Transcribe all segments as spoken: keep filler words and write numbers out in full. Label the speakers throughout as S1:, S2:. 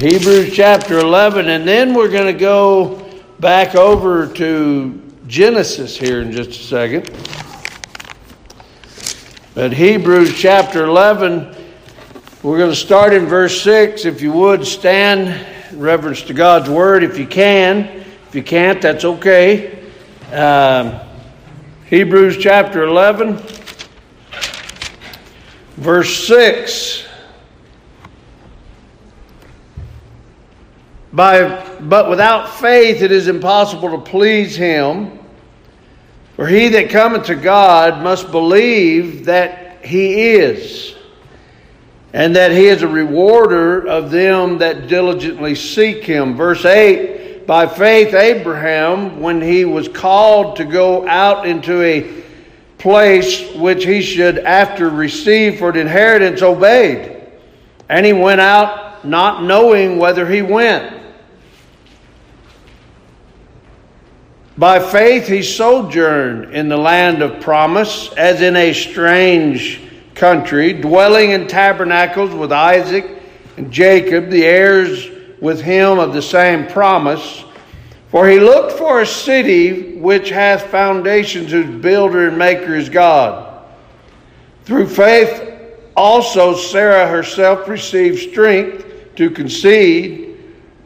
S1: Hebrews chapter eleven, and then we're going to go back over to Genesis here in just a second. But Hebrews chapter eleven, we're going to start in verse six. If you would, stand in reverence to God's word if you can. If you can't, that's okay. Um, Hebrews chapter eleven, verse six. By, but without faith it is impossible to please him. For he that cometh to God must believe that he is, and that he is a rewarder of them that diligently seek him. Verse eight, by faith Abraham, when he was called to go out into a place which he should after receive for an inheritance, obeyed. And he went out not knowing whither he went. By faith he sojourned in the land of promise, as in a strange country, dwelling in tabernacles with Isaac and Jacob, the heirs with him of the same promise. For he looked for a city which hath foundations, whose builder and maker is God. Through faith also Sarah herself received strength to conceive,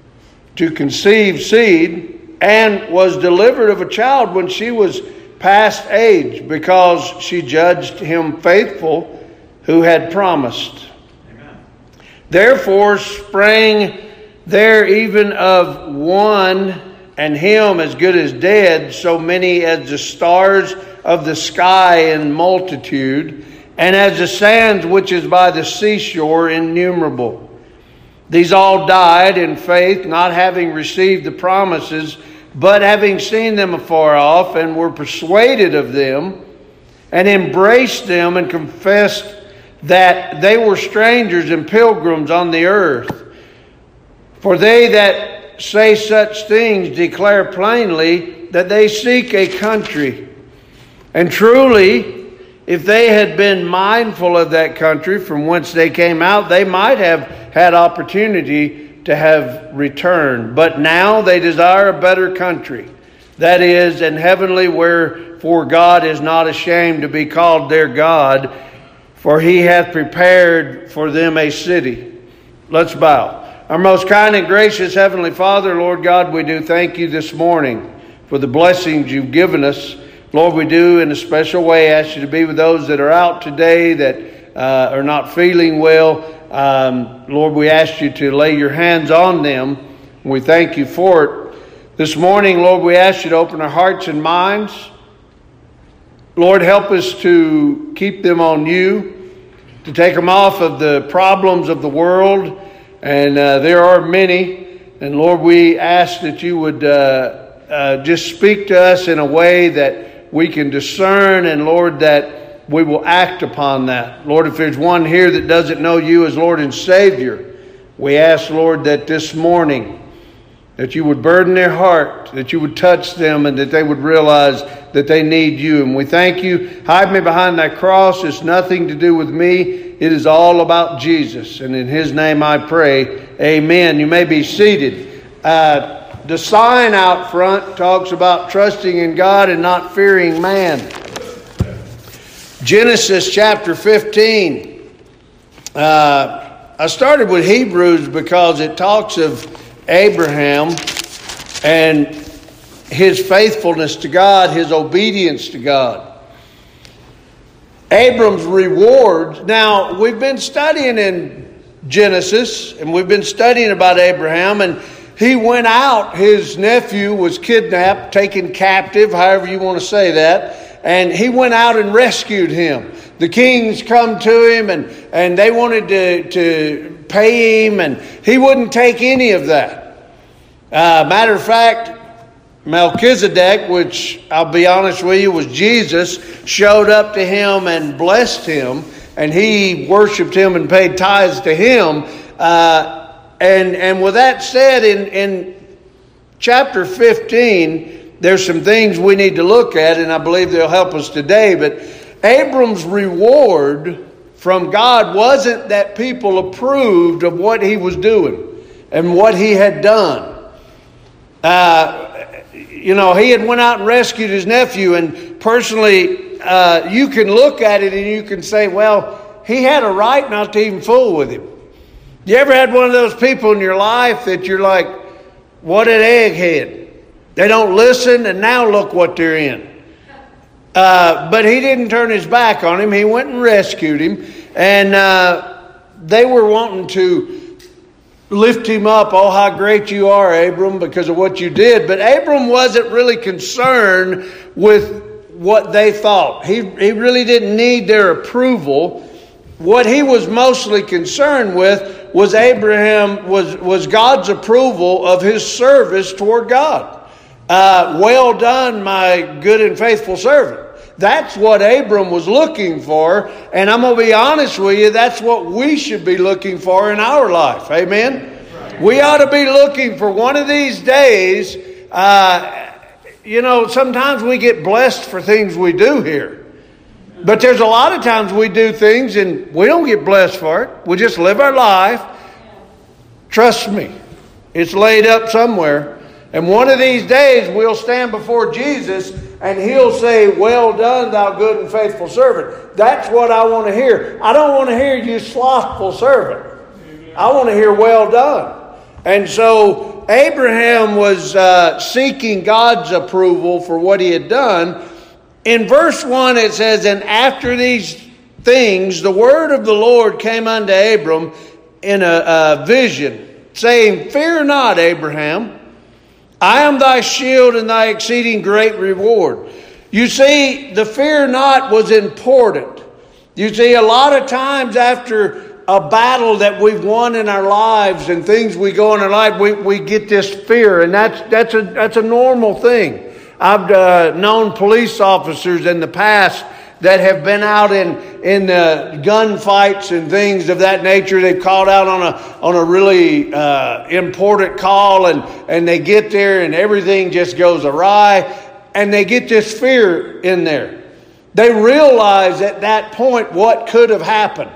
S1: to conceive seed, and was delivered of a child when she was past age, because she judged him faithful who had promised. Amen. Therefore sprang there even of one, and him as good as dead, so many as the stars of the sky in multitude, and as the sands which is by the seashore innumerable. These all died in faith, not having received the promises, but having seen them afar off, and were persuaded of them, and embraced them, and confessed that they were strangers and pilgrims on the earth. For they that say such things declare plainly that they seek a country. And truly, if they had been mindful of that country from whence they came out, they might have had opportunity to have returned. But now they desire a better country, that is, an heavenly, wherefore God is not ashamed to be called their God, for he hath prepared for them a city. Let's bow. Our most kind and gracious Heavenly Father, Lord God, we do thank you this morning for the blessings you've given us. Lord, we do in a special way ask you to be with those that are out today that uh, are not feeling well. Um, Lord, we ask you to lay your hands on them. We thank you for it. This morning, Lord, we ask you to open our hearts and minds. Lord, help us to keep them on you, to take them off of the problems of the world. And uh, there are many. And Lord, we ask that you would uh, uh, just speak to us in a way that we can discern, and Lord, that we will act upon that. Lord, if there's one here that doesn't know you as Lord and Savior, we ask, Lord, that this morning that you would burden their heart, that you would touch them, and that they would realize that they need you. And we thank you. Hide me behind that cross. It's nothing to do with me. It is all about Jesus. And in his name I pray, amen. You may be seated. Uh, The sign out front talks about trusting in God and not fearing man. Genesis chapter fifteen. Uh, I started with Hebrews because it talks of Abraham and his faithfulness to God, his obedience to God. Abram's rewards. Now, we've been studying in Genesis, and we've been studying about Abraham, and he went out, his nephew was kidnapped, taken captive, however you want to say that, and he went out and rescued him. The kings come to him, and, and they wanted to, to pay him, and he wouldn't take any of that. Uh, matter of fact, Melchizedek, which I'll be honest with you was Jesus, showed up to him and blessed him, and he worshiped him and paid tithes to him. Uh, And and with that said, in, in chapter fifteen, there's some things we need to look at, and I believe they'll help us today. But Abram's reward from God wasn't that people approved of what he was doing. and what he had done. Uh, you know, he had went out and rescued his nephew, and personally, uh, you can look at it and you can say, well, he had a right not to even fool with him. You ever had one of those people in your life that you're like, what an egghead. They don't listen, and now look what they're in. Uh, but he didn't turn his back on him. He went and rescued him. And uh, they were wanting to lift him up. Oh, how great you are, Abram, because of what you did. But Abram wasn't really concerned with what they thought. He, he really didn't need their approval. What he was mostly concerned with was Abraham, was, was God's approval of his service toward God. Uh, well done, my good and faithful servant. That's what Abram was looking for. And I'm going to be honest with you, that's what we should be looking for in our life. Amen? Right. We ought to be looking for one of these days. Uh, you know, sometimes we get blessed for things we do here. But there's a lot of times we do things and we don't get blessed for it. We just live our life. Trust me, it's laid up somewhere. And one of these days we'll stand before Jesus and he'll say, well done, thou good and faithful servant. That's what I want to hear. I don't want to hear you slothful servant. I want to hear well done. And so Abraham was uh, seeking God's approval for what he had done. In verse one it says, and after these things the word of the Lord came unto Abram in a, a vision, saying, fear not, Abraham. I am thy shield and thy exceeding great reward. You see, the fear not was important. You see, a lot of times after a battle that we've won in our lives and things we go in our life, we, we get this fear, and that's that's a that's a normal thing. I've uh, known police officers in the past that have been out in in uh, gunfights and things of that nature. They've called out on a on a really uh, important call, and and they get there and everything just goes awry, and they get this fear in there. They realize at that point what could have happened.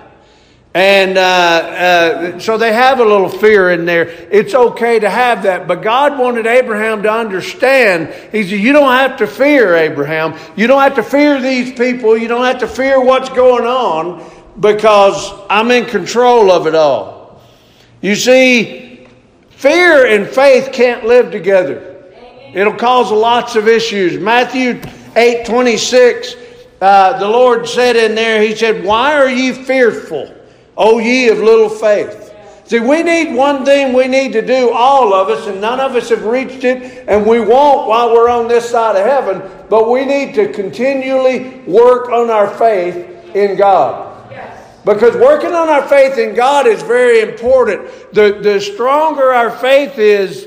S1: And uh, uh, so they have a little fear in there. It's okay to have that. But God wanted Abraham to understand. He said, you don't have to fear, Abraham. You don't have to fear these people. You don't have to fear what's going on, because I'm in control of it all. You see, fear and faith can't live together. It'll cause lots of issues. Matthew eight twenty-six, uh, the Lord said in there, He said, why are ye fearful, O ye of little faith? See, we need one thing we need to do, all of us, and none of us have reached it, and we won't while we're on this side of heaven, but we need to continually work on our faith in God. Because working on our faith in God is very important. The, the stronger our faith is,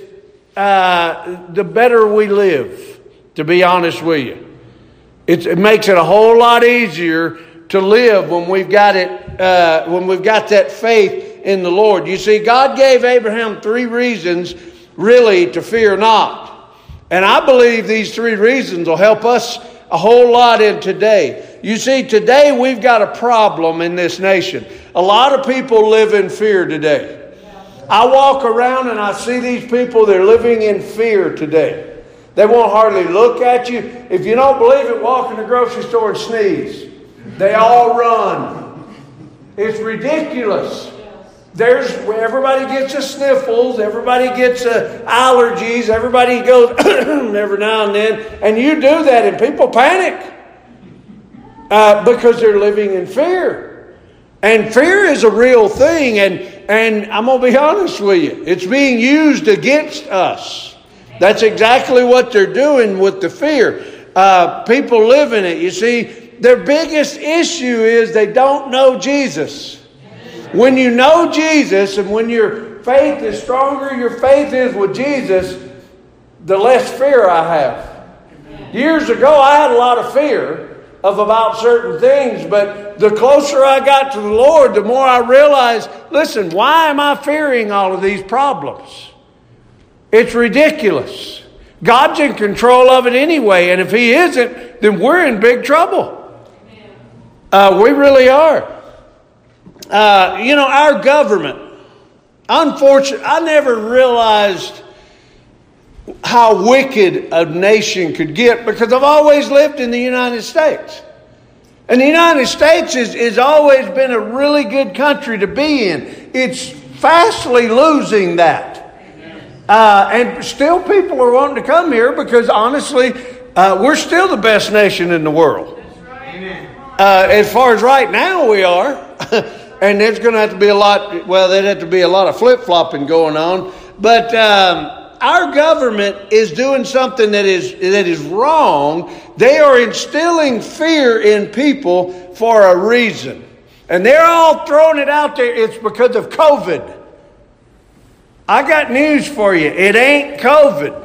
S1: uh, the better we live, to be honest with you. It's, it makes it a whole lot easier to live when we've got it, uh, when we've got that faith in the Lord. You see, God gave Abraham three reasons really to fear not. And I believe these three reasons will help us a whole lot in today. You see, today we've got a problem in this nation. A lot of people live in fear today. I walk around and I see these people, they're living in fear today. They won't hardly look at you. If you don't believe it, walk in the grocery store and sneeze. They all run. It's ridiculous. There's everybody gets a sniffles, everybody gets a allergies, everybody goes every now and then, and you do that, and people panic uh, because they're living in fear. And fear is a real thing, and and I'm gonna be honest with you, it's being used against us. That's exactly what they're doing with the fear. Uh, people live in it. You see, their biggest issue is they don't know Jesus. When you know Jesus, and when your faith is stronger, your faith is with Jesus, the less fear I have. Years ago, I had a lot of fear of about certain things, but the closer I got to the Lord, the more I realized, listen, why am I fearing all of these problems? It's ridiculous. God's in control of it anyway, and if He isn't, then we're in big trouble. Uh, we really are. Uh, you know, our government, unfortunately, I never realized how wicked a nation could get because I've always lived in the United States. And the United States has is, is always been a really good country to be in. It's fastly losing that. Uh, and still people are wanting to come here because honestly, uh, we're still the best nation in the world. Uh, as far as right now we are. And there's going to have to be a lot, well, there'd have to be a lot of flip-flopping going on. But um, our government is doing something that is that is wrong. They are instilling fear in people for a reason. And they're all throwing it out there. It's because of COVID. I got news for you. It ain't COVID.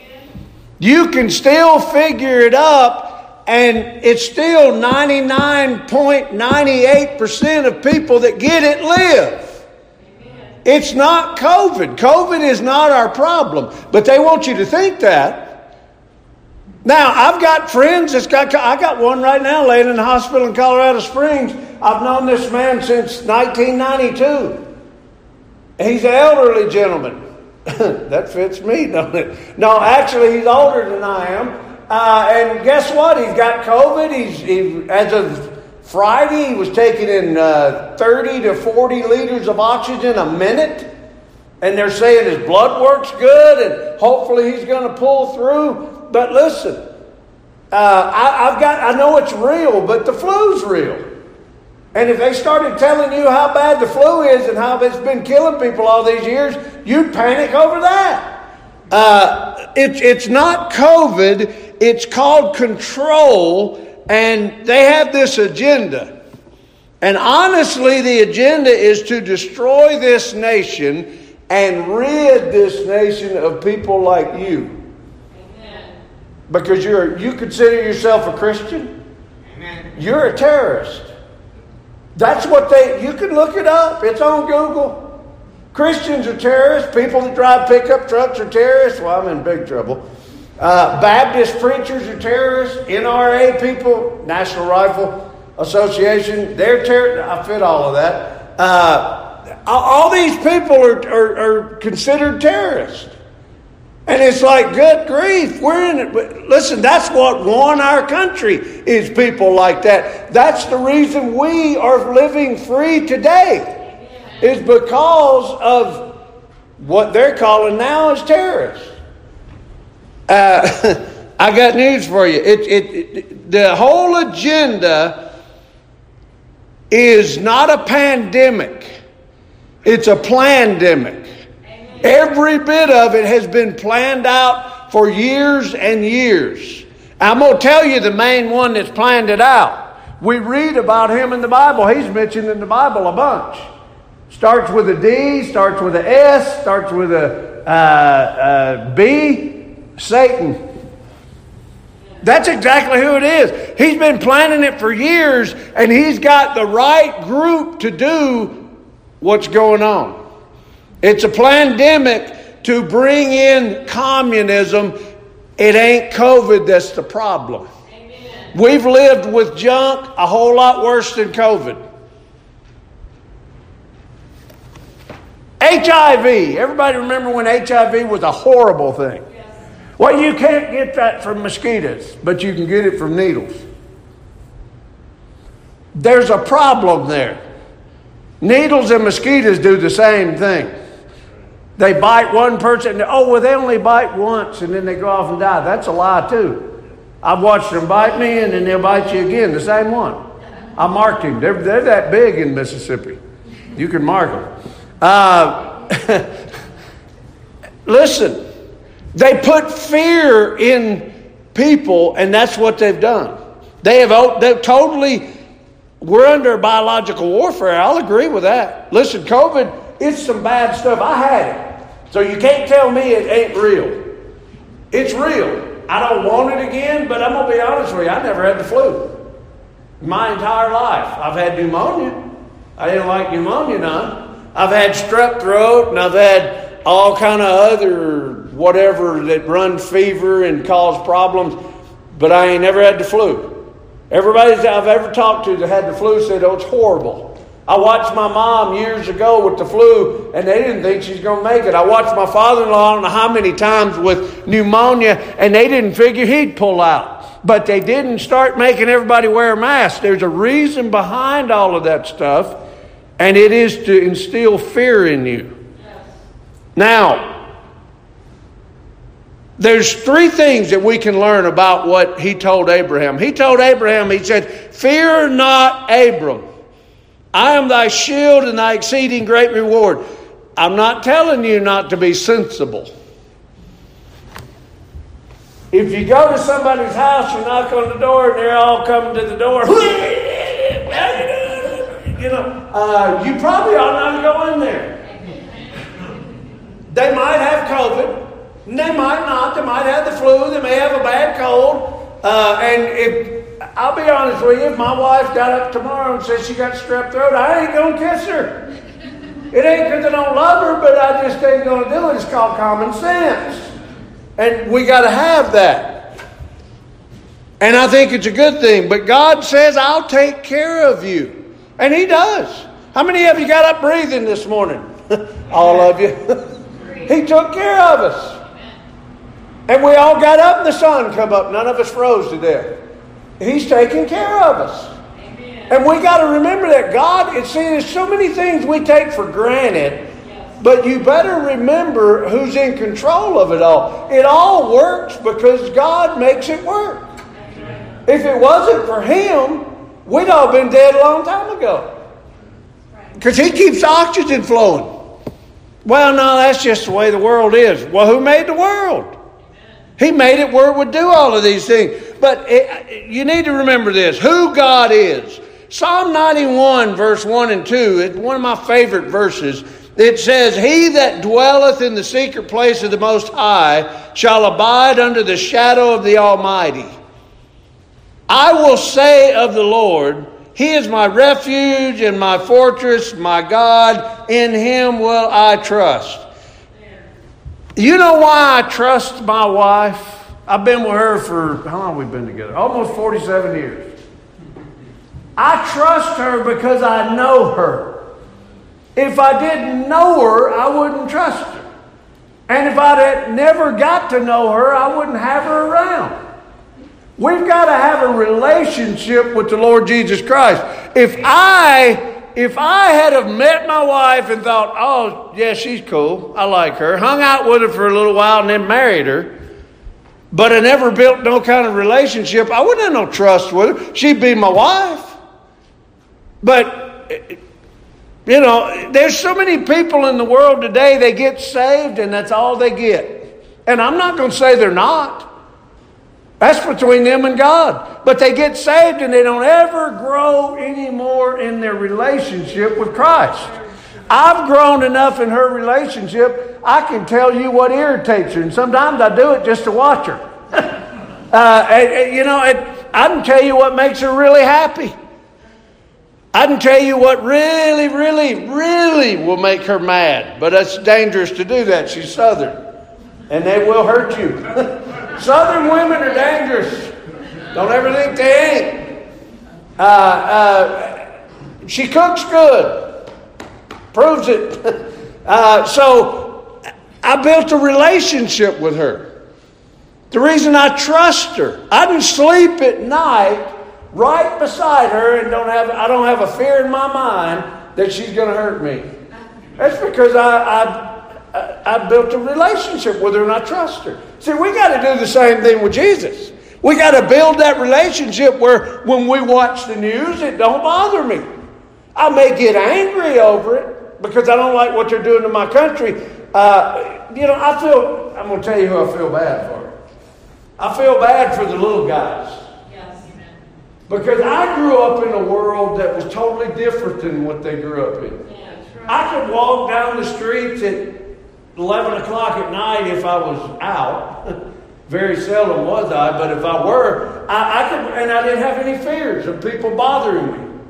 S1: You can still figure it up, and it's still ninety-nine point nine eight percent of people that get it live. It's not COVID. COVID is not our problem. But they want you to think that. Now, I've got friends that's got, I got one right now laying in the hospital in Colorado Springs. I've known this man since nineteen ninety-two. He's an elderly gentleman. That fits me, don't it? No, actually, he's older than I am. Uh, and guess what? He's got COVID. He's he, as of Friday, he was taking in uh, thirty to forty liters of oxygen a minute. And they're saying his blood work's good and hopefully he's going to pull through. But listen, uh, I, I've got, I know it's real, but the flu's real. And if they started telling you how bad the flu is and how it's been killing people all these years, you'd panic over that. Uh, it, it's not COVID. It's called control. And they have this agenda. And honestly, the agenda is to destroy this nation and rid this nation of people like you. Amen. Because you're you consider yourself a Christian? Amen. You're a terrorist. That's what they, you can look it up. It's on Google. Christians are terrorists. People that drive pickup trucks are terrorists. Well, I'm in big trouble. Uh, Baptist preachers are terrorists. N R A people, National Rifle Association, they're terrorists. I fit all of that. Uh, all these people are, are, are considered terrorists. And it's like, good grief, we're in it. But listen, that's what won our country, is people like that. That's the reason we are living free today, is because of what they're calling now as terrorists. Uh, I got news for you. It, it, it, the whole agenda is not a pandemic. It's a plandemic. Every bit of it has been planned out for years and years. I'm going to tell you the main one that's planned it out. We read about him in the Bible. He's mentioned in the Bible a bunch. Starts with a D, starts with a S, starts with a uh, uh, B. Satan. That's exactly who it is. He's been planning it for years, and he's got the right group to do what's going on. It's a plandemic to bring in communism. It ain't COVID that's the problem. Amen. We've lived with junk a whole lot worse than COVID. H I V. Everybody remember when H I V was a horrible thing? Yes. Well, you can't get that from mosquitoes, but you can get it from needles. There's a problem there. Needles and mosquitoes do the same thing. They bite one person, oh, well, they only bite once, and then they go off and die. That's a lie, too. I've watched them bite me, and then they'll bite you again, the same one. I marked him. They're, they're that big in Mississippi. You can mark them. Uh, listen, they put fear in people, and that's what they've done. They have they've totally, we're under biological warfare. I'll agree with that. Listen, COVID, it's some bad stuff. I had it. So you can't tell me it ain't real. It's real. I don't want it again, but I'm going to be honest with you. I never had the flu. My entire life. I've had pneumonia. I didn't like pneumonia none. I've had strep throat, and I've had all kind of other whatever that run fever and cause problems, but I ain't never had the flu. Everybody that I've ever talked to that had the flu said, oh, it's horrible. I watched my mom years ago with the flu, and they didn't think she's going to make it. I watched my father-in-law I don't know how many times with pneumonia, and they didn't figure he'd pull out. But they didn't start making everybody wear a mask. There's a reason behind all of that stuff, and it is to instill fear in you. Now, there's three things that we can learn about what he told Abraham. He told Abraham, he said, "Fear not, Abram. I am thy shield and thy exceeding great reward." I'm not telling you not to be sensible. If you go to somebody's house, you knock on the door, and they're all coming to the door. You know, uh, you probably ought not to go in there. They might have COVID. And they might not. They might have the flu. They may have a bad cold. Uh, and if I'll be honest with you, if my wife got up tomorrow and said she got strep throat, I ain't going to kiss her. It ain't because I don't love her, but I just ain't going to do it. It's called common sense. And we got to have that. And I think it's a good thing. But God says, I'll take care of you. And He does. How many of you got up breathing this morning? All of you. He took care of us. And we all got up and the sun come up. None of us froze to death. He's taking care of us. Amen. And we got to remember that God, it's, see, there's so many things we take for granted, yes. But you better remember who's in control of it all. It all works because God makes it work. Amen. If it wasn't for Him, we'd all been dead a long time ago. Because He keeps oxygen flowing. Well, no, that's just the way the world is. Well, who made the world? He made it where it would do all of these things. But it, you need to remember this, who God is. Psalm ninety-one, verse one and two, it's one of my favorite verses. It says, "He that dwelleth in the secret place of the Most High shall abide under the shadow of the Almighty. I will say of the Lord, He is my refuge and my fortress, my God. In Him will I trust." You know why I trust my wife? I've been with her for, how long have we been together? Almost forty-seven years. I trust her because I know her. If I didn't know her, I wouldn't trust her. And if I never got to know her, I wouldn't have her around. We've got to have a relationship with the Lord Jesus Christ. If I... If I had have met my wife and thought, oh, yeah, she's cool, I like her, hung out with her for a little while and then married her, but I never built no kind of relationship, I wouldn't have no trust with her. She'd be my wife. But, you know, there's so many people in the world today, they get saved and that's all they get. And I'm not going to say they're not. That's between them and God. But they get saved and they don't ever grow anymore in their relationship with Christ. I've grown enough in her relationship, I can tell you what irritates her. And sometimes I do it just to watch her. uh, you know, I can tell you what makes her really happy. I can tell you what really, really, really will make her mad. But it's dangerous to do that. She's Southern. And they will hurt you. Southern women are dangerous. Don't ever think they ain't. Uh, uh, she cooks good. Proves it. uh, so I built a relationship with her. The reason I trust her. I can sleep at night right beside her and don't have I don't have a fear in my mind that she's going to hurt me. That's because I... I I built a relationship with her and I trust her. See, we got to do the same thing with Jesus. We got to build that relationship where when we watch the news, it don't bother me. I may get angry over it because I don't like what they're doing to my country. Uh, you know, I feel, I'm going to tell you who I feel bad for. I feel bad for the little guys. Yes. Because I grew up in a world that was totally different than what they grew up in. Yeah, right. I could walk down the streets at eleven o'clock at night if I was out. Very seldom was I, but if I were, I, I could, and I didn't have any fears of people bothering me.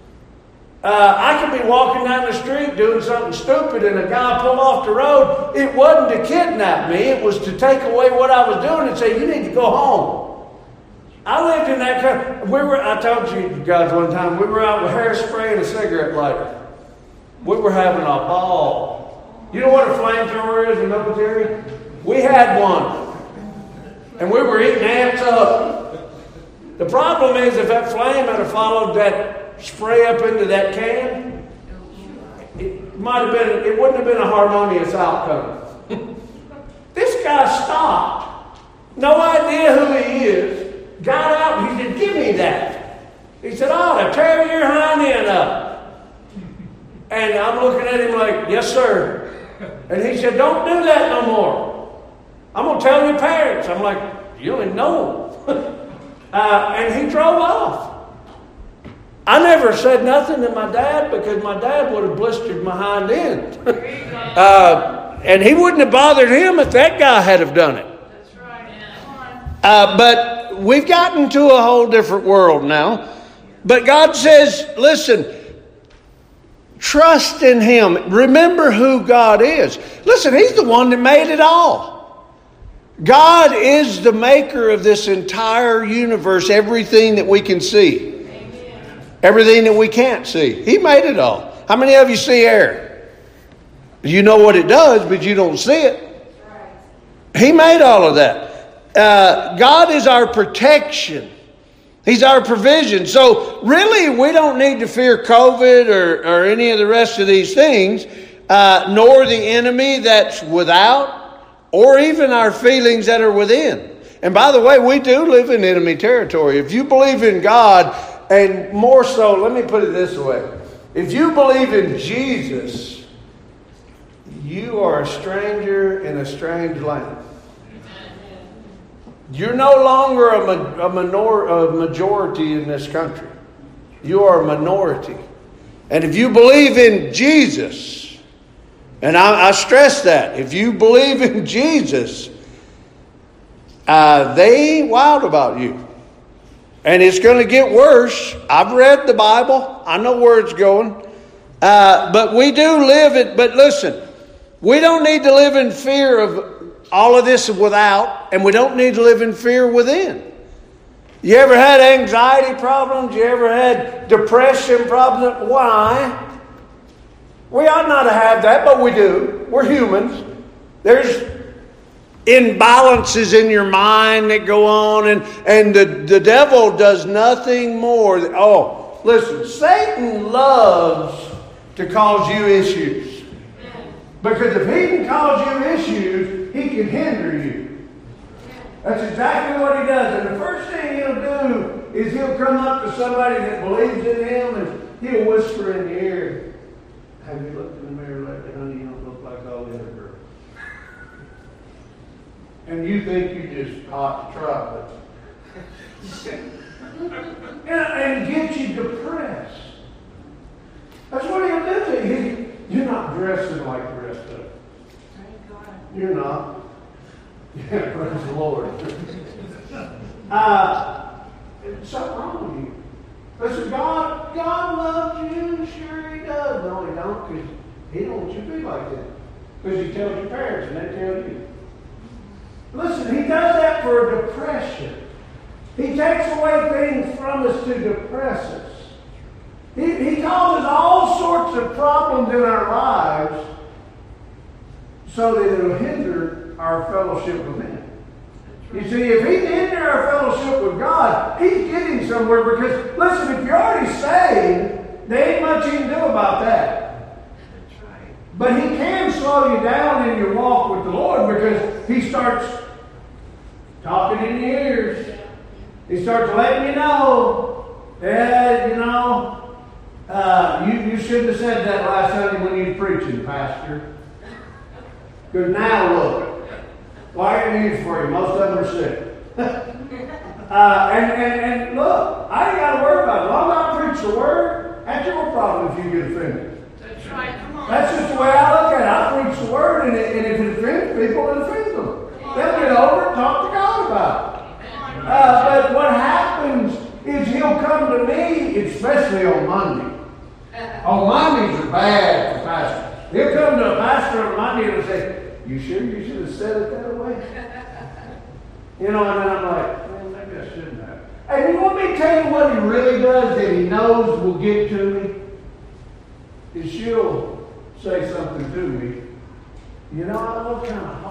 S1: Uh, I could be walking down the street doing something stupid and a guy pull off the road. It wasn't to kidnap me. It was to take away what I was doing and say, you need to go home. I lived in that country. We were, I told you guys one time, we were out with hairspray and a cigarette lighter. We were having a ball. You know what a flamethrower is in the military? We had one. And we were eating ants up. The problem is if that flame had followed that spray up into that can, it might have been, it wouldn't have been a harmonious outcome. This guy stopped. No idea who he is. Got out and he said, give me that. He said, I ought to tear your hind end up. And I'm looking at him like, yes, sir. And he said, don't do that no more. I'm going to tell your parents. I'm like, you don't even know them. uh, and he drove off. I never said nothing to my dad because my dad would have blistered my hind end. uh, and he wouldn't have bothered him if that guy had have done it.
S2: That's right.
S1: Uh, but we've gotten to a whole different world now. But God says, listen, trust in Him. Remember who God is. Listen, He's the one that made it all. God is the maker of this entire universe, everything that we can see. Amen. Everything that we can't see. He made it all. How many of you see air? You know what it does, but you don't see it. He made all of that. Uh, God is our protection. He's our provision. So really, we don't need to fear COVID or, or any of the rest of these things, uh, nor the enemy that's without, or even our feelings that are within. And by the way, we do live in enemy territory. If you believe in God, and more so, let me put it this way. If you believe in Jesus, you are a stranger in a strange land. You're no longer a, ma- a, minor- a majority in this country. You are a minority. And if you believe in Jesus, and I, I stress that, if you believe in Jesus, uh, they ain't wild about you. And it's going to get worse. I've read the Bible. I know where it's going. Uh, but we do live it. But listen, we don't need to live in fear of all of this without, and we don't need to live in fear within. You ever had anxiety problems? You ever had depression problems? Why? We ought not to have that, but we do. We're humans. There's imbalances in your mind that go on, and, and the, the devil does nothing more than, oh, listen, Satan loves to cause you issues. Because if he can cause you issues, he can hinder you. That's exactly what he does. And the first thing he'll do is he'll come up to somebody that believes in him and he'll whisper in the ear, have you looked in the mirror lately, honey? You don't look like all the other girls. And you think you just hot to try, but and get you depressed. That's what he'll do to you. You're not dressing like the rest of them. You're not. Yeah, praise the Lord. uh, something wrong with you. Listen, God, God loves you. Sure He does. No, He don't, because He don't want you to be like that. Because He tells your parents and they tell you. Listen, He does that for depression. He takes away things from us to depress us. He, he causes all sorts of problems in our lives so that it'll hinder our fellowship with Him. You see, if He can hinder our fellowship with God, He's getting somewhere because, listen, if you're already saved, there ain't much He can do about that. That's right. But He can slow you down in your walk with the Lord because He starts talking in your ears. He starts letting you know, yeah, you know, Uh, you, you shouldn't have said that last Sunday when you were preaching, Pastor. Because now look, why are news for you? Most of them are sick. uh, and, and, and look, I ain't got to worry about it. As long as I preach the word, that's your problem if you get offended. That's right. Come on. That's just the way I look at it. I preach the word, and, it, and if it offends people, it offends them. They'll get over it and talk to God about it. Uh, but what happens is He'll come to me, especially on Monday. On Mondays are bad for pastors. He'll come to a pastor on Monday and say, you sure you should have said it that way? You know, and then I'm like, well, maybe I shouldn't have. And you want me to tell you what he really does that he knows will get to me? Is she'll say something to me. You know, I look kind of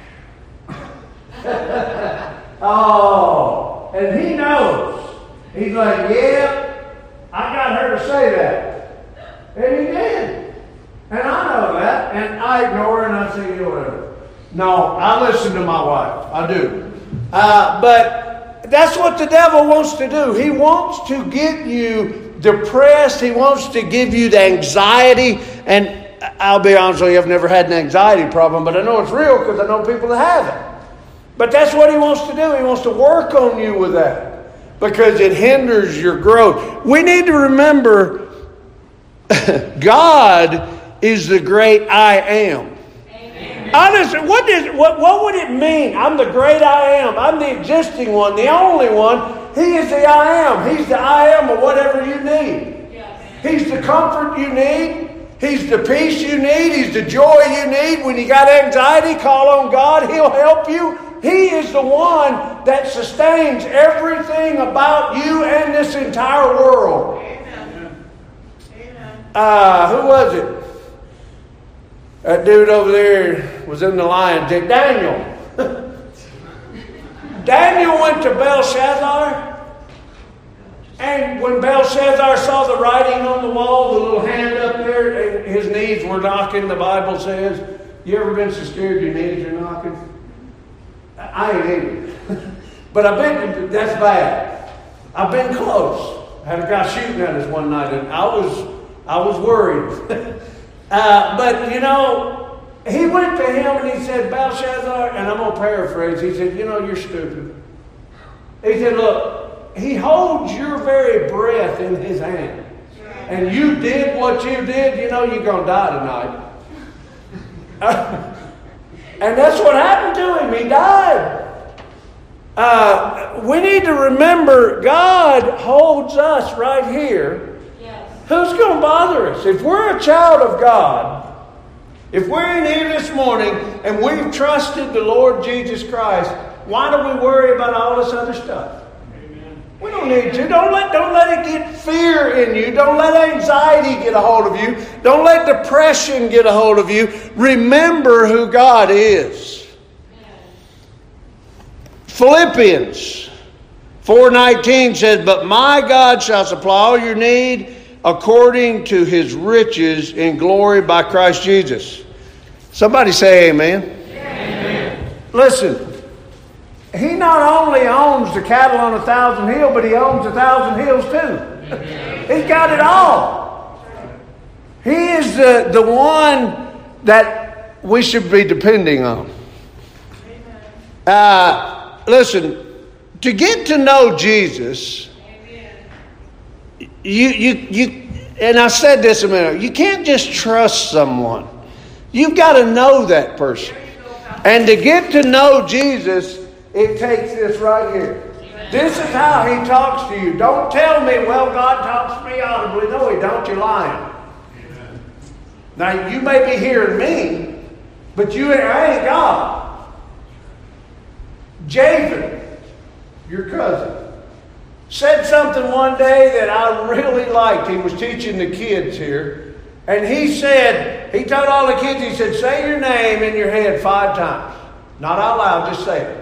S1: harsh. Oh, and he knows. He's like, yeah, I got her to say that. And he did. And I know that. And I ignore her and I say, you know, whatever. No, I listen to my wife. I do. Uh, but that's what the devil wants to do. He wants to get you depressed. He wants to give you the anxiety. And I'll be honest with you, I've never had an anxiety problem, but I know it's real because I know people that have it. But that's what he wants to do. He wants to work on you with that because it hinders your growth. We need to remember God is the great I am. Amen. Honestly, what, is, what, what would it mean? I'm the great I am. I'm the existing one, the only one. He is the I am. He's the I am of whatever you need. Yes. He's the comfort you need. He's the peace you need. He's the joy you need. When you got anxiety, call on God. He'll help you. He is the one that sustains everything about you and this entire world. Amen. Uh, who was it? That dude over there was in the lion den. Daniel. Daniel went to Belshazzar. And when Belshazzar saw the writing on the wall, the little hand up there, and his knees were knocking, the Bible says. You ever been so scared your knees are knocking? I ain't either. But I've been, that's bad. I've been close. I had a guy shooting at us one night, and I was, I was worried. uh, but, you know, he went to him and he said, Belshazzar, and I'm going to paraphrase, he said, you know, you're stupid. He said, look, he holds your very breath in his hand. And you did what you did, you know you're going to die tonight. Uh, and that's what happened to him. He died. Uh, we need to remember God holds us right here. Yes. Who's going to bother us? If we're a child of God, if we're in here this morning and we've trusted the Lord Jesus Christ, why do we worry about all this other stuff? We don't need to. Don't let, don't let it get fear in you. Don't let anxiety get a hold of you. Don't let depression get a hold of you. Remember who God is. Philippians four nineteen says, but my God shall supply all your need according to his riches in glory by Christ Jesus. Somebody say amen. Amen. Listen. He not only owns the cattle on a thousand hills, but he owns a thousand hills too. He's got it all. He is the, the one that we should be depending on. Uh, listen, to get to know Jesus, you, you, you, and I said this a minute ago, you can't just trust someone. You've got to know that person. And to get to know Jesus, it takes this right here. Amen. This is how he talks to you. Don't tell me, well, God talks to me audibly. No, he don't. You're lying. Amen. Now, you may be hearing me, but you ain't, I ain't God. Javen, your cousin, said something one day that I really liked. He was teaching the kids here. And he said, he told all the kids, he said, say your name in your head five times. Not out loud, just say it.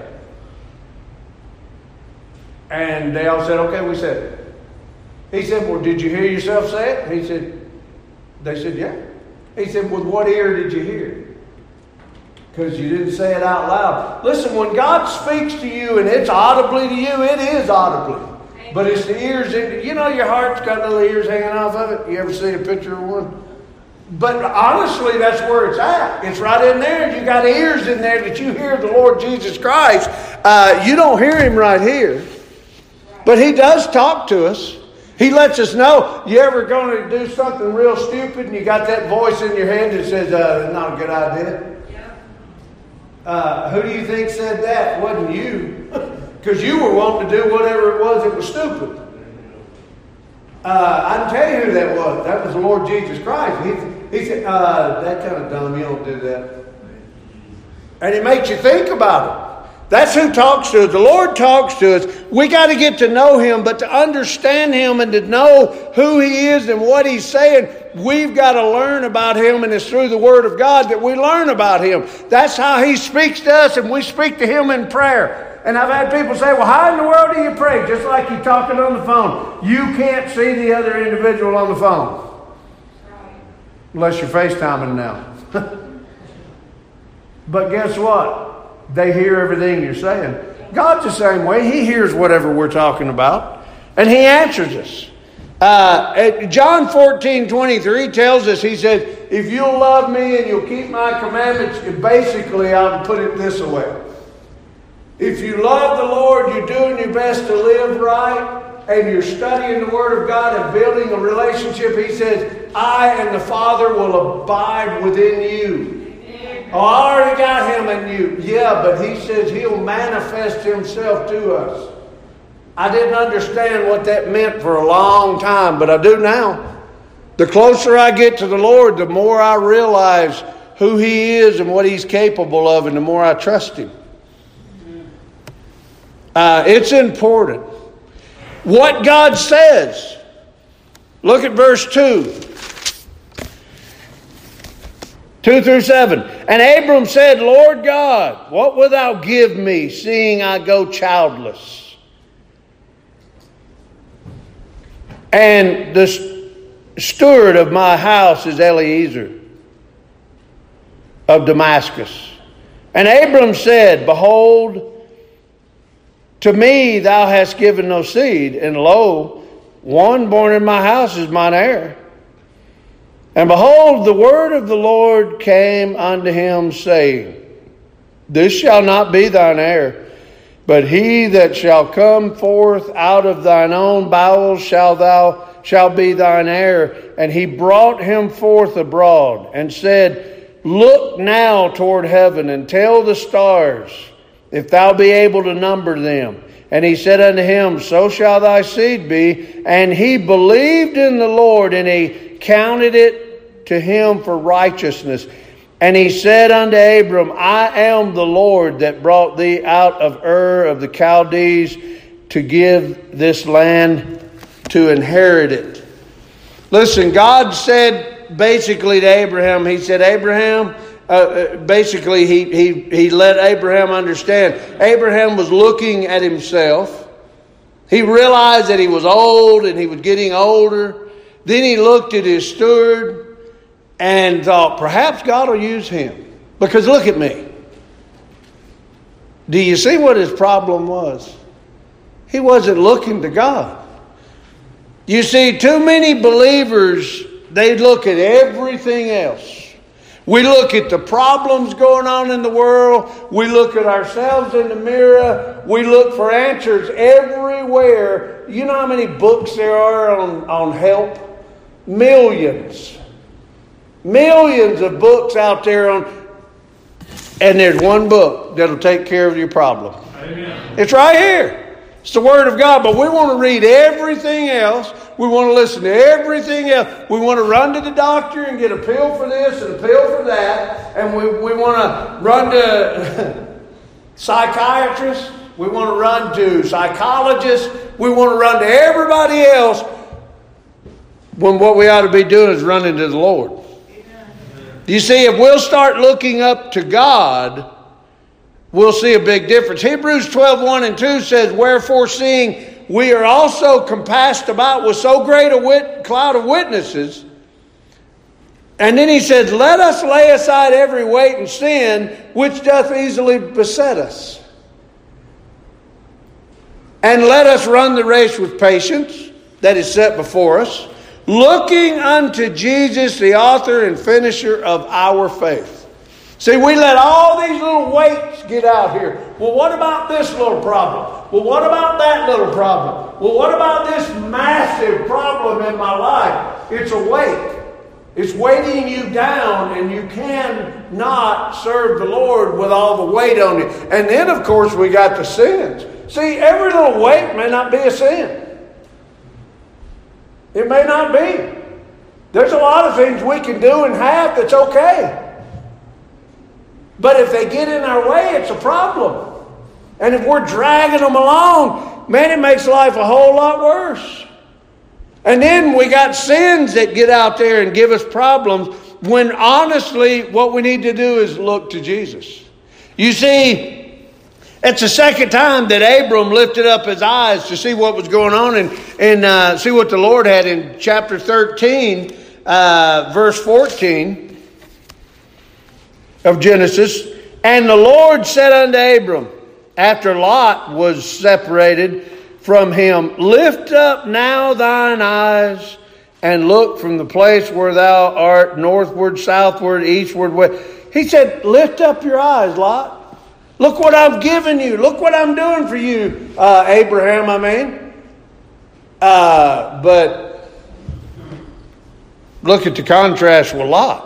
S1: And they all said, okay, we said it. He said, well, did you hear yourself say it? He said, they said, yeah. He said, with what ear did you hear? Because you didn't say it out loud. Listen, when God speaks to you and it's audibly to you, it is audibly. But it's the ears, in, you know your heart's got little ears hanging off of it. You ever see a picture of one? But honestly, that's where it's at. It's right in there. You got ears in there that you hear the Lord Jesus Christ. Uh, you don't hear him right here. But he does talk to us. He lets us know. You ever going to do something real stupid and you got that voice in your head that says, uh, that's not a good idea? Yeah. Uh, who do you think said that? It wasn't you. Because you were wanting to do whatever it was that was stupid. Uh, I can tell you who that was. That was the Lord Jesus Christ. He, he said, uh, that kind of dumb, you don't do that. And it makes you think about it. That's who talks to us. The Lord talks to us. We got to get to know Him, but to understand Him and to know who He is and what He's saying, we've got to learn about Him, and it's through the Word of God that we learn about Him. That's how He speaks to us, and we speak to Him in prayer. And I've had people say, well, how in the world do you pray? Just like you're talking on the phone. You can't see the other individual on the phone. Unless you're FaceTiming now. But guess what? They hear everything you're saying. God's the same way. He hears whatever we're talking about. And He answers us. Uh, John fourteen twenty-three tells us, He said, if you'll love me and you'll keep my commandments, basically I'll put it this way. If you love the Lord, you're doing your best to live right, and you're studying the Word of God and building a relationship, He says, I and the Father will abide within you. Oh, I already got Him in you. Yeah, but He says He'll manifest Himself to us. I didn't understand what that meant for a long time, but I do now. The closer I get to the Lord, the more I realize who He is and what He's capable of, and the more I trust Him. Uh, it's important. What God says. Look at verse two. Two through seven. And Abram said, Lord God, what wilt thou give me, seeing I go childless? And the steward of my house is Eliezer of Damascus. And Abram said, behold, to me thou hast given no seed, and lo, one born in my house is mine heir. And behold, the word of the Lord came unto him, saying, this shall not be thine heir, but he that shall come forth out of thine own bowels shall thou shall be thine heir. And he brought him forth abroad, and said, look now toward heaven, and tell the stars, if thou be able to number them. And he said unto him, so shall thy seed be. And he believed in the Lord, and he counted it to him for righteousness. And he said unto Abram, I am the Lord that brought thee out of Ur of the Chaldees to give this land to inherit it. Listen, God said basically to Abraham, He said, Abraham, uh, basically he, he, he let Abraham understand. Abraham was looking at himself. He realized that he was old and he was getting older. Then he looked at his steward and thought, perhaps God will use him. Because look at me. Do you see what his problem was? He wasn't looking to God. You see, too many believers, they look at everything else. We look at the problems going on in the world. We look at ourselves in the mirror. We look for answers everywhere. You know how many books there are on, on help? Millions. Millions of books out there on, and there's one book that'll take care of your problem. Amen. It's right here. It's the Word of God, but we want to read everything else. We want to listen to everything else. We want to run to the doctor and get a pill for this and a pill for that. And we, we want to run to psychiatrists. We want to run to psychologists. We want to run to everybody else when what we ought to be doing is running to the Lord. You see, if we'll start looking up to God, we'll see a big difference. Hebrews twelve, one and two says, wherefore seeing we are also compassed about with so great a wit- cloud of witnesses. And then he says, let us lay aside every weight and sin which doth easily beset us. And let us run the race with patience that is set before us, looking unto Jesus, the author and finisher of our faith. See, we let all these little weights get out here. Well, what about this little problem? Well, what about that little problem? Well, what about this massive problem in my life? It's a weight. It's weighting you down, and you cannot serve the Lord with all the weight on you. And then, of course, we got the sins. See, every little weight may not be a sin. It may not be. There's a lot of things we can do and have that's okay. But if they get in our way, it's a problem. And if we're dragging them along, man, it makes life a whole lot worse. And then we got sins that get out there and give us problems, when honestly what we need to do is look to Jesus. You see, it's the second time that Abram lifted up his eyes to see what was going on and, and uh, see what the Lord had in chapter thirteen, uh, verse fourteen of Genesis. And the Lord said unto Abram, after Lot was separated from him, lift up now thine eyes and look from the place where thou art, northward, southward, eastward, west. He said, lift up your eyes, Lot. Look what I've given you. Look what I'm doing for you, uh, Abraham, I mean. Uh, but look at the contrast with Lot.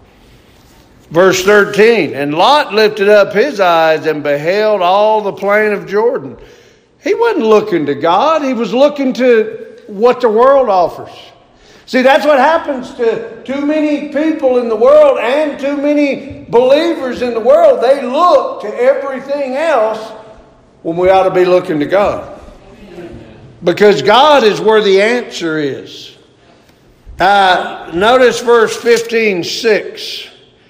S1: Verse thirteen, and Lot lifted up his eyes and beheld all the plain of Jordan. He wasn't looking to God. He was looking to what the world offers. See, that's what happens to too many people in the world and too many believers in the world. They look to everything else when we ought to be looking to God. Because God is where the answer is. Uh, notice verse fifteen, six.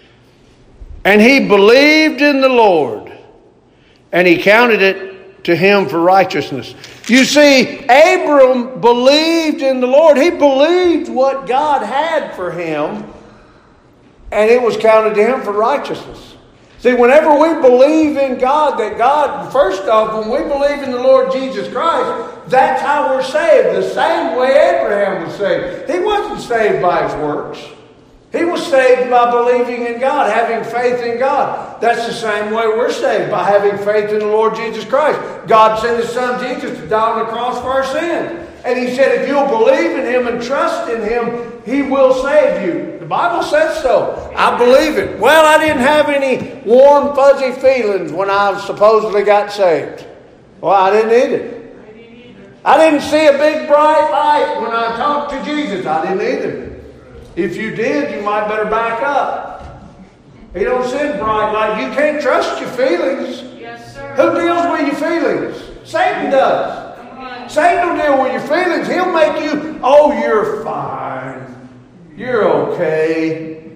S1: And he believed in the Lord, and he counted it to him for righteousness. You see, Abram believed in the Lord. He believed what God had for him, and it was counted to him for righteousness. See, whenever we believe in God, that God, first off, when we believe in the Lord Jesus Christ, that's how we're saved. The same way Abraham was saved. He wasn't saved by his works. He was saved by believing in God, having faith in God. That's the same way we're saved, by having faith in the Lord Jesus Christ. God sent His Son Jesus to die on the cross for our sins. And He said if you'll believe in Him and trust in Him, He will save you. The Bible says so. I believe it. Well, I didn't have any warm, fuzzy feelings when I supposedly got saved. Well, I didn't either. I didn't see a big bright light when I talked to Jesus. I didn't either. If you did, you might better back up. He don't send bright light. You can't trust your feelings.
S2: Yes, sir.
S1: Who deals with your feelings? Satan does. Satan will deal with your feelings. He'll make you, oh, you're fine. You're okay.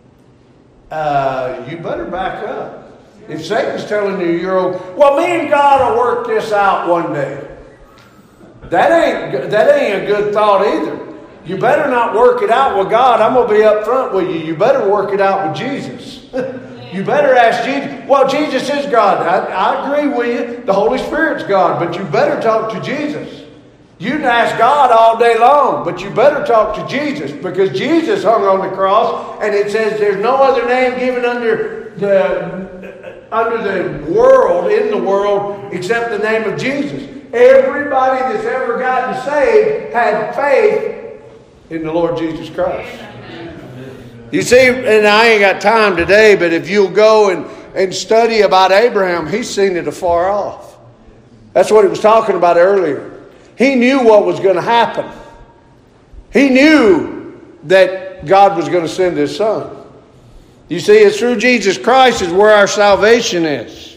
S1: Uh, you better back up. If Satan's telling you you're okay, well, me and God will work this out one day. That ain't, that ain't a good thought either. You better not work it out with God. I'm going to be up front with you. You better work it out with Jesus. You better ask Jesus. Well, Jesus is God. I, I agree with you. The Holy Spirit's God. But you better talk to Jesus. You can ask God all day long, but you better talk to Jesus, because Jesus hung on the cross, and it says there's no other name given under the, under the world, in the world, except the name of Jesus. Everybody that's ever gotten saved had faith in the Lord Jesus Christ. You see, and I ain't got time today, but if you'll go and, and study about Abraham, he's seen it afar off. That's what he was talking about earlier. He knew what was going to happen. He knew that God was going to send His Son. You see, it's through Jesus Christ is where our salvation is.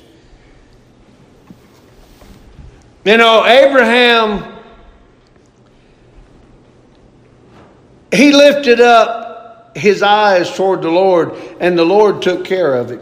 S1: You know, Abraham, he lifted up his eyes toward the Lord, and the Lord took care of him.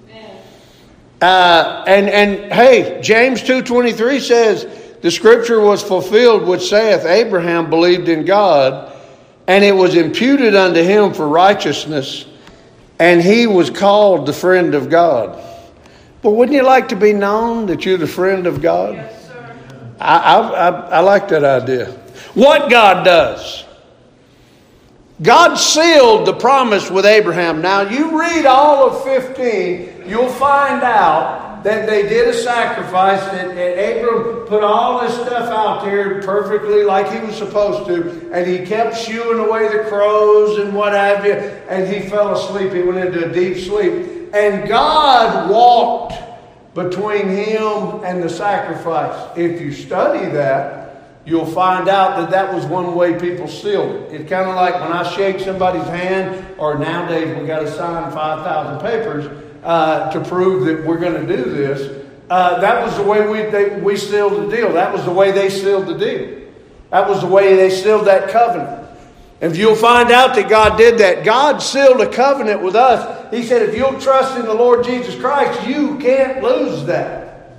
S1: Uh, and, and hey, James two twenty-three says, the scripture was fulfilled which saith, Abraham believed in God, and it was imputed unto him for righteousness, and he was called the friend of God. But wouldn't you like to be known that you're the friend of God?
S2: Yes, sir.
S1: I, I, I, I like that idea. What God does. God sealed the promise with Abraham. Now, you read all of fifteen, you'll find out that they did a sacrifice, that, that Abram put all this stuff out there perfectly like he was supposed to, and he kept shooing away the crows and what have you, and he fell asleep. He went into a deep sleep. And God walked between him and the sacrifice. If you study that, you'll find out that that was one way people sealed it. It's kind of like when I shake somebody's hand, or nowadays we got to sign five thousand papers uh, to prove that we're going to do this. Uh, that was the way we they, we sealed the deal. That was the way they sealed the deal. That was the way they sealed that covenant. If you'll find out that God did that, God sealed a covenant with us. He said, if you'll trust in the Lord Jesus Christ, you can't lose that.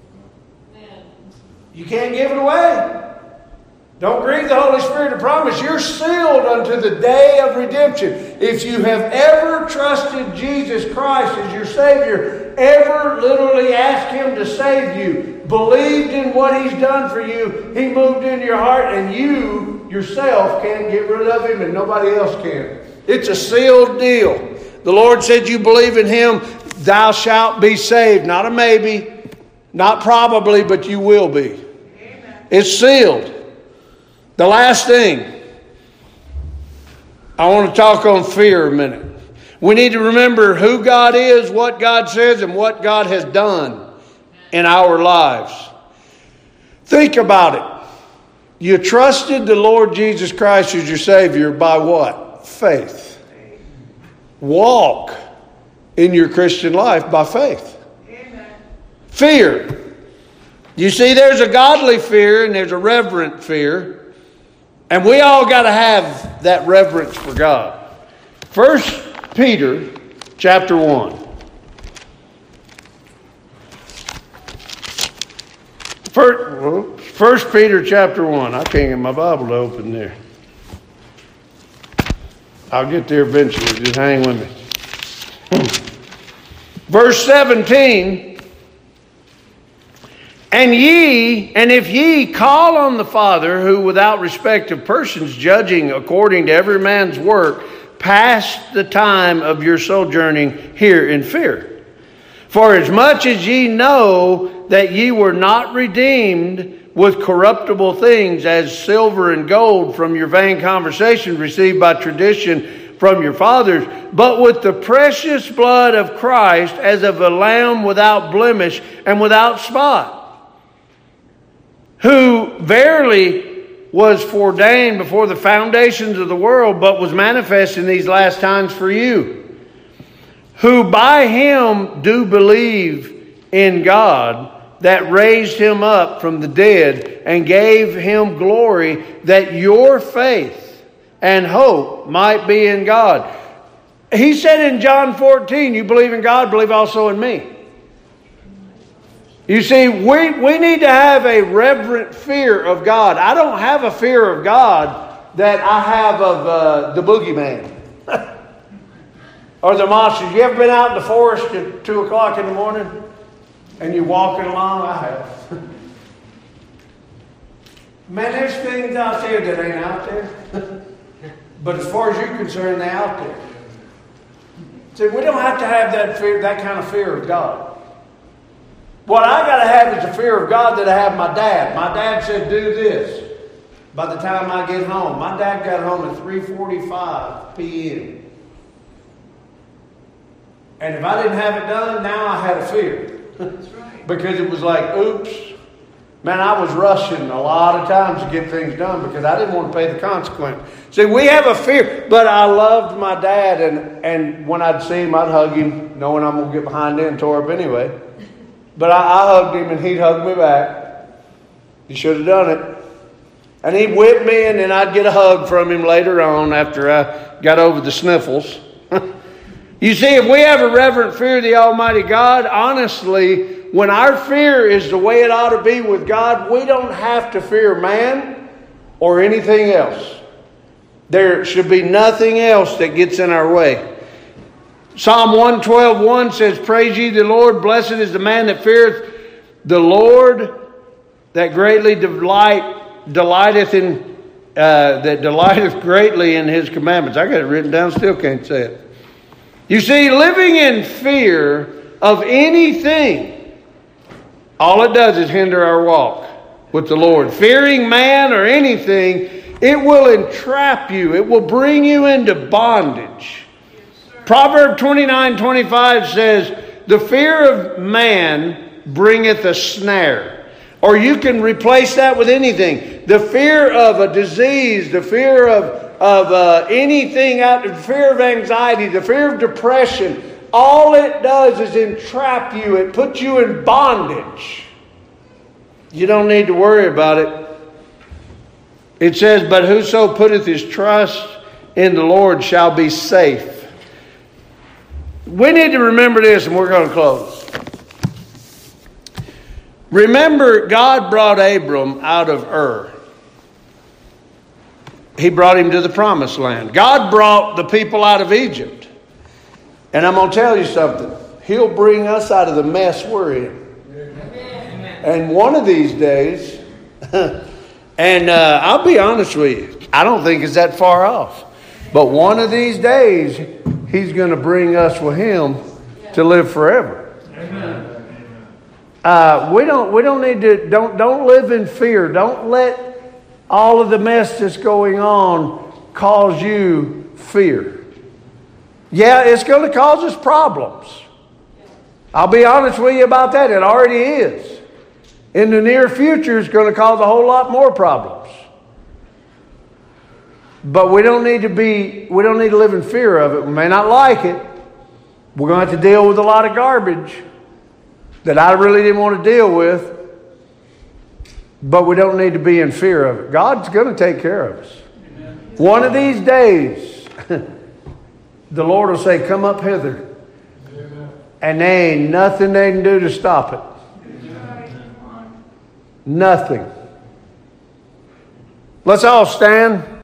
S1: You can't give it away. Don't grieve the Holy Spirit of promise. You're sealed unto the day of redemption. If you have ever trusted Jesus Christ as your Savior, ever literally asked Him to save you, believed in what He's done for you, He moved into your heart, and you yourself can't get rid of Him and nobody else can. It's a sealed deal. The Lord said, you believe in Him, thou shalt be saved. Not a maybe, not probably, but you will be. Amen. It's sealed. The last thing, I want to talk on fear a minute. We need to remember who God is, what God says, and what God has done in our lives. Think about it. You trusted the Lord Jesus Christ as your Savior by what? Faith. Walk in your Christian life by faith. Amen. Fear. You see, there's a godly fear and there's a reverent fear. And we all got to have that reverence for God. First Peter chapter one. First, First Peter chapter one. I can't get my Bible to open there. I'll get there eventually. Just hang with me. Verse seventeen. And ye, and if ye call on the Father, who without respect of persons, judging according to every man's work, pass the time of your sojourning here in fear. For as much as ye know that ye were not redeemed with corruptible things, as silver and gold from your vain conversation received by tradition from your fathers, but with the precious blood of Christ, as of a lamb without blemish and without spot, who verily was foreordained before the foundations of the world, but was manifest in these last times for you, who by Him do believe in God, that raised Him up from the dead and gave Him glory, that your faith and hope might be in God. He said in John fourteen, you believe in God, believe also in me. You see, we, we need to have a reverent fear of God. I don't have a fear of God that I have of uh, the boogeyman or the monsters. You ever been out in the forest at two o'clock in the morning and you're walking along? I have. Man, there's things out there that ain't out there. But as far as you're concerned, they're out there. See, we don't have to have that fear, that kind of fear of God. What I got to have is a fear of God that I have my dad. My dad said, do this. By the time I get home. My dad got home at three forty-five p.m. And if I didn't have it done, now I had a fear. That's right. Because it was like, oops. Man, I was rushing a lot of times to get things done because I didn't want to pay the consequence. See, we have a fear. But I loved my dad. And, and when I'd see him, I'd hug him, knowing I'm going to get behind him and tore up anyway. But I, I hugged him and he'd hug me back. He should have done it. And he'd whip me and then I'd get a hug from him later on after I got over the sniffles. You see, if we have a reverent fear of the Almighty God, honestly, when our fear is the way it ought to be with God, we don't have to fear man or anything else. There should be nothing else that gets in our way. Psalm one twelve one says, praise ye the Lord, blessed is the man that feareth the Lord, that greatly delight, delighteth in, uh, that delighteth greatly in His commandments. I got it written down, still can't say it. You see, living in fear of anything, all it does is hinder our walk with the Lord. Fearing man or anything, it will entrap you. It will bring you into bondage. Proverb twenty-nine twenty-five says, the fear of man bringeth a snare. Or you can replace that with anything. The fear of a disease, the fear of, of uh, anything out, the fear of anxiety, the fear of depression, all it does is entrap you. It puts you in bondage. You don't need to worry about it. It says, but whoso putteth his trust in the Lord shall be safe. We need to remember this, and we're going to close. Remember, God brought Abram out of Ur. He brought him to the promised land. God brought the people out of Egypt. And I'm going to tell you something. He'll bring us out of the mess we're in. Amen. And one of these days, and uh, I'll be honest with you, I don't think it's that far off. But one of these days, He's going to bring us with Him to live forever. Amen. Uh, we don't. We don't need to. Don't. Don't live in fear. Don't let all of the mess that's going on cause you fear. Yeah, it's going to cause us problems. I'll be honest with you about that. It already is. In the near future, it's going to cause a whole lot more problems. But we don't need to be, we don't need to live in fear of it. We may not like it. We're going to have to deal with a lot of garbage that I really didn't want to deal with. But we don't need to be in fear of it. God's going to take care of us. Amen. One of these days, the Lord will say, come up hither. Amen. And there ain't nothing they can do to stop it. Amen. Nothing. Let's all stand.